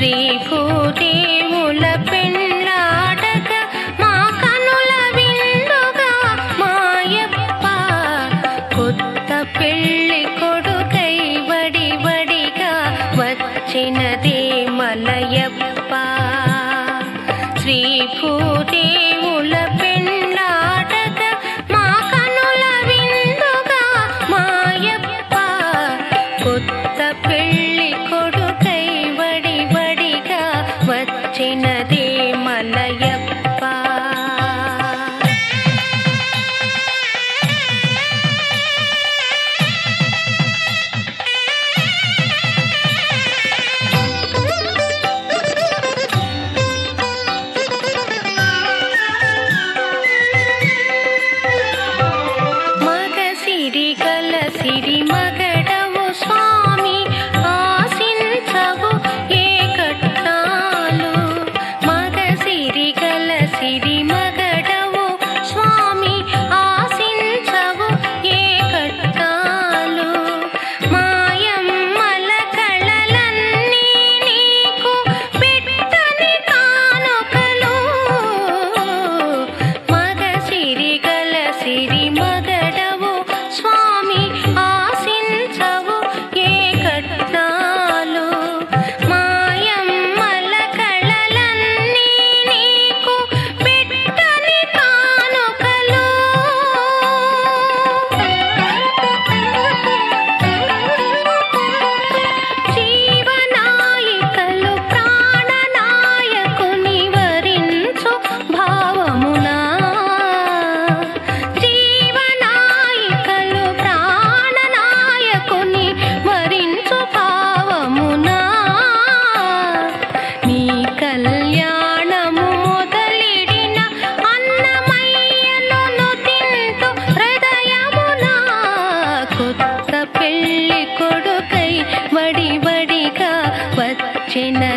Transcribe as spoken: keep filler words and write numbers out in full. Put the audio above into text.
శ్రీ భూదేవుల పెళ్ళాడక మా కనుల విందుగా మాయప్ప కొత్త పెళ్ళి కొడుకై వడి వడిగా వచ్చినదే మలయప్ప. శ్రీ భూదేవుల పెళ్ళాడక మా కనుల విందుగా మాయప్ప కొత్త పెళ్ళి కొడుకై వడి వడిగా వచ్చినదే మలయప్ప. మగ సిరి గల సిరి మగడవు స్వామి ఆశించవు ఏ కట్నాలు. మగ సిరి గల సిరి మగడవు స్వామి ఆశించవు ఏ కట్నాలు. మాయమ్మల కళలన్నీ నీకు పెట్టని కానుకలు. మగ సిరి గల సిరి మగడవు స్వామి ఆశించవు ఏ కట్నాలు. మాయమ్మల కళలన్నీ నీకు పెట్టని కానుకలు. జీవనాయికలు ప్రాణనాయకుని వరించు భావమునా. జీవనాయికలు ప్రాణనాయకుని వరించు భావమునా. నీ కళ్యాణము మొదలిడిన అన్నమయ్యను నుతింతు హృదయమునా. కొత్త పెళ్ళి కొడుకై వడి వడిగా వచ్చిన